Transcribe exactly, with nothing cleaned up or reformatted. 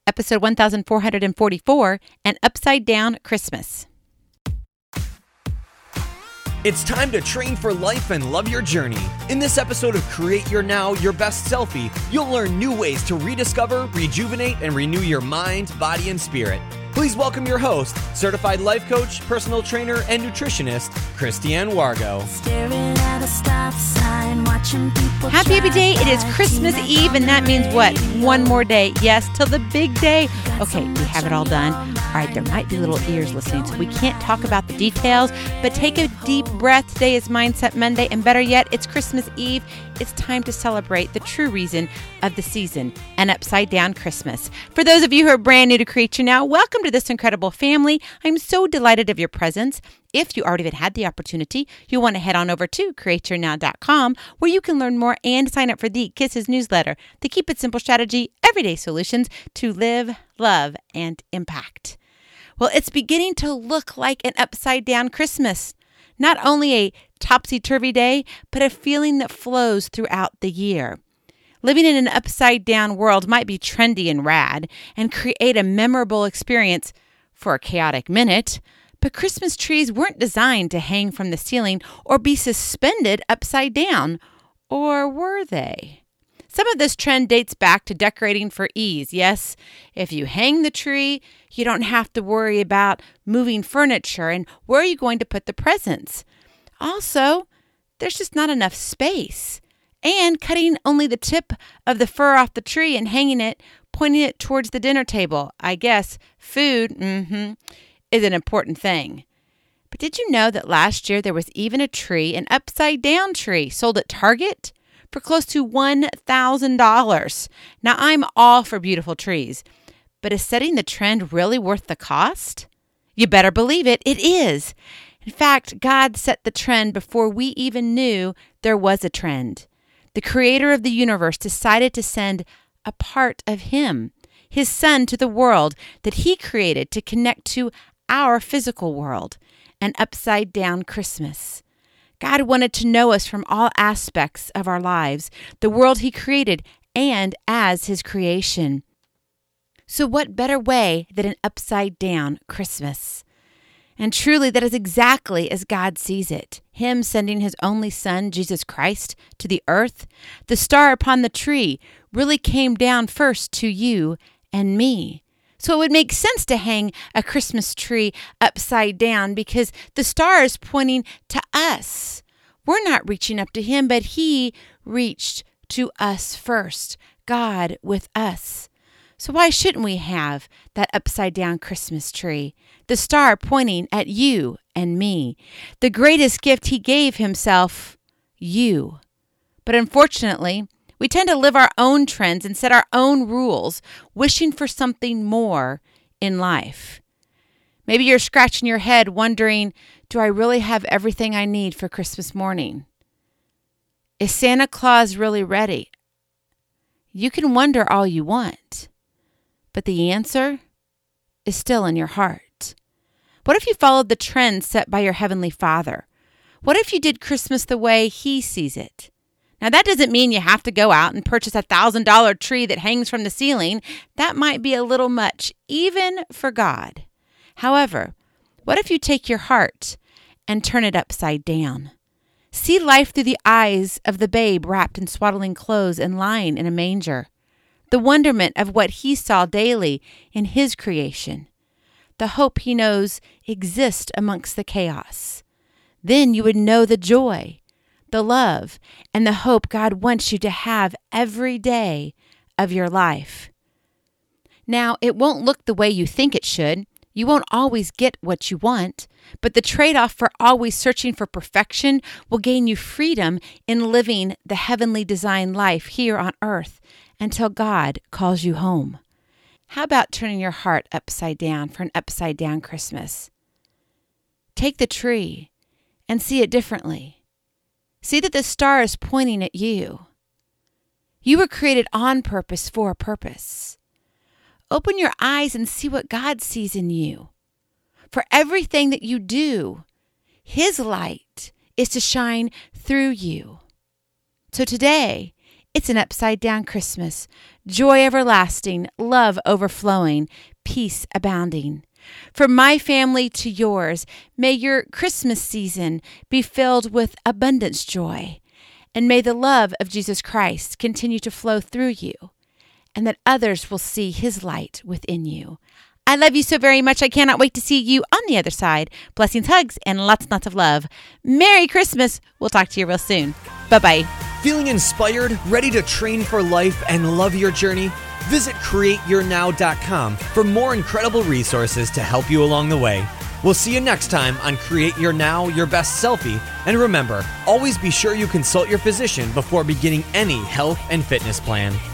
episode one thousand four hundred forty-four, An Upside Down Christmas. It's time to train for life and love your journey. In this episode of Create Your Now, Your Best Selfie, you'll learn new ways to rediscover, rejuvenate, and renew your mind, body, and spirit. Please welcome your host, certified life coach, personal trainer, and nutritionist, Christiane Wargo. Happy, happy day. It is Christmas Eve, and that means what? One more day. Yes, till the big day. Okay, we have it all done. All right, there might be little ears listening, so we can't talk about the details, but take a deep breath. Today is Mindset Monday, and better yet, it's Christmas Eve. It's time to celebrate the true reason of the season, an upside down Christmas. For those of you who are brand new to Create Your Now, welcome to this incredible family. I'm so delighted of your presence. If you already have had the opportunity, you'll want to head on over to create your now dot com, where you can learn more and sign up for the Kisses newsletter, the Keep It Simple strategy, everyday solutions to live, love, and impact. Well, it's beginning to look like an upside down Christmas. Not only a topsy-turvy day, but a feeling that flows throughout the year. Living in an upside down world might be trendy and rad and create a memorable experience for a chaotic minute, but Christmas trees weren't designed to hang from the ceiling or be suspended upside down, or were they? Some of this trend dates back to decorating for ease. Yes, if you hang the tree, you don't have to worry about moving furniture and where are you going to put the presents. Also, there's just not enough space. And cutting only the tip of the fir off the tree and hanging it, pointing it towards the dinner table. I guess food, mm-hmm, is an important thing. But did you know that last year there was even a tree, an upside down tree, sold at Target for close to one thousand dollars? Now, I'm all for beautiful trees, but is setting the trend really worth the cost? You better believe it, it is. In fact, God set the trend before we even knew there was a trend. The creator of the universe decided to send a part of him, his son, to the world that he created to connect to our physical world, an upside down Christmas. God wanted to know us from all aspects of our lives, the world he created, and as his creation. So what better way than an upside down Christmas? And truly, that is exactly as God sees it. Him sending his only son, Jesus Christ, to the earth. The star upon the tree really came down first to you and me. So it would make sense to hang a Christmas tree upside down because the star is pointing to us. We're not reaching up to him, but he reached to us first. God with us. So why shouldn't we have that upside down Christmas tree? The star pointing at you and me. The greatest gift he gave himself, you. But unfortunately, we tend to live our own trends and set our own rules, wishing for something more in life. Maybe you're scratching your head wondering, do I really have everything I need for Christmas morning? Is Santa Claus really ready? You can wonder all you want, but the answer is still in your heart. What if you followed the trends set by your Heavenly Father? What if you did Christmas the way he sees it? Now, that doesn't mean you have to go out and purchase a one thousand dollars tree that hangs from the ceiling. That might be a little much, even for God. However, what if you take your heart and turn it upside down? See life through the eyes of the babe wrapped in swaddling clothes and lying in a manger. The wonderment of what he saw daily in his creation. The hope he knows exists amongst the chaos. Then you would know the joy, the love, and the hope God wants you to have every day of your life. Now, it won't look the way you think it should. You won't always get what you want, but the trade-off for always searching for perfection will gain you freedom in living the heavenly designed life here on earth until God calls you home. How about turning your heart upside down for an upside down Christmas? Take the tree and see it differently. See that the star is pointing at you. You were created on purpose for a purpose. Open your eyes and see what God sees in you. For everything that you do, His light is to shine through you. So today, it's an upside down Christmas. joy everlasting, love overflowing, peace abounding. From my family to yours, may your Christmas season be filled with abundance joy, and may the love of Jesus Christ continue to flow through you, and that others will see his light within you. I love you so very much. I cannot wait to see you on the other side. Blessings, hugs, and lots and lots of love. Merry Christmas. We'll talk to you real soon. Bye-bye. Feeling inspired, ready to train for life and love your journey? Visit create your now dot com for more incredible resources to help you along the way. We'll see you next time on Create Your Now, Your Best Selfie. And remember, always be sure you consult your physician before beginning any health and fitness plan.